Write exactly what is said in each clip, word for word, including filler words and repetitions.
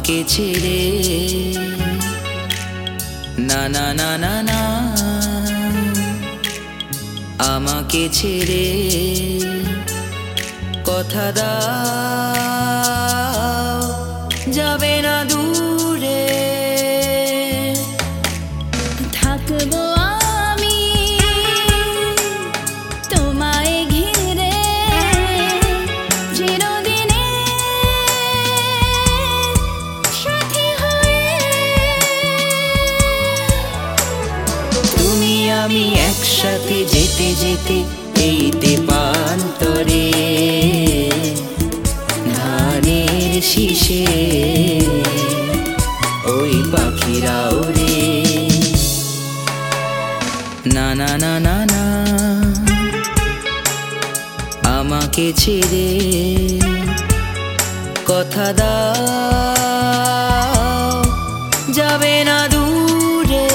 আমাকে ছেড়ে না না না না না আমাকে ছেড়ে কথা দাও যাবে না দূরে থাকবো আমি তোমায় ঘিরে চিরদিনে সাথী হয়ে তুমি আমি একসাথে যেতে যেতে এই তেপান্তরে ধানের শীষে ওই পাখিরা ওরে না না না না না আমাকে ছেড়ে কথা দাও যাবে না দূরে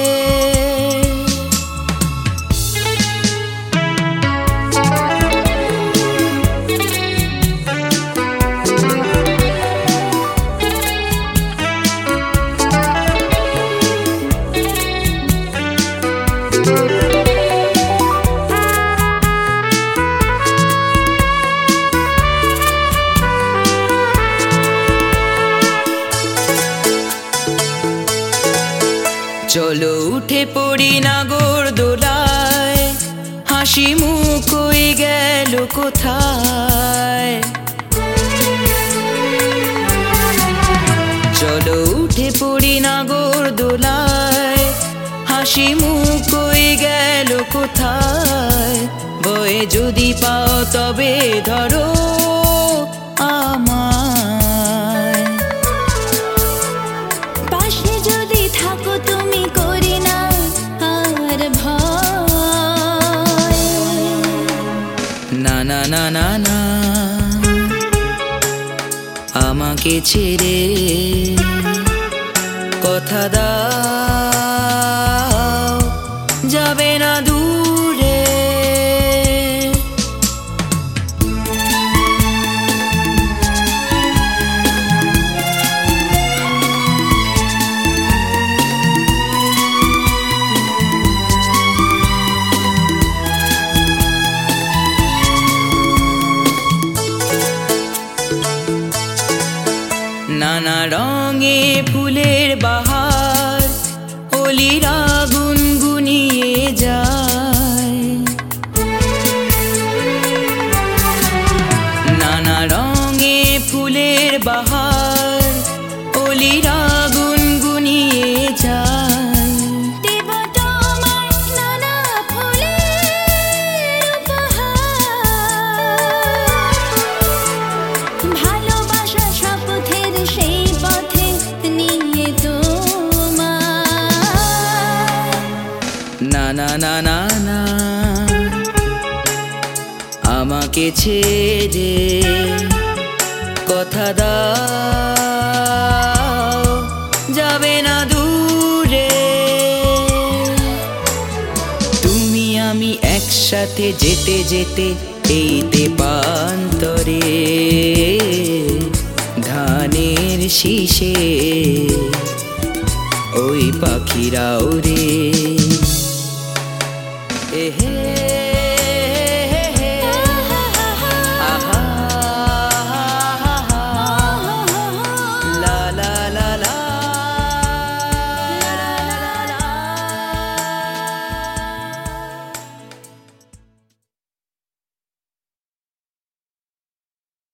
চলো উঠে পড়ি নাগর দোলায় হাসি মুখ হয়ে গেল কোথায় চলো উঠে পড়ি নাগর দোলায় হাসি মুখ হয়ে গেল কোথায় বয়ে যদি পাও তবে ধরো আমায় পাশে যদি থাকো তুমি করি না আর ভয় না না না না না আমাকে ছেড়ে কথা দাও যাবে না দূরে নানা রঙে ফুলের বাহার অলিরা গুনগুনিয়ে যায় নানা রঙে ফুলের বাহার অলিরা গুনগুনিয়ে যায় দেব তোমায় নানা ফুলের উপহার ভালোবাসা শপথের সেই পথে নিয়ে তোমায় না না না না না আমাকে ছেড়ে কথা দাও যাবে না দূরে তুমি আমি একসাথে যেতে যেতে এই তেপান্তরে ধানের শীষে ওই পাখিরা ওরে।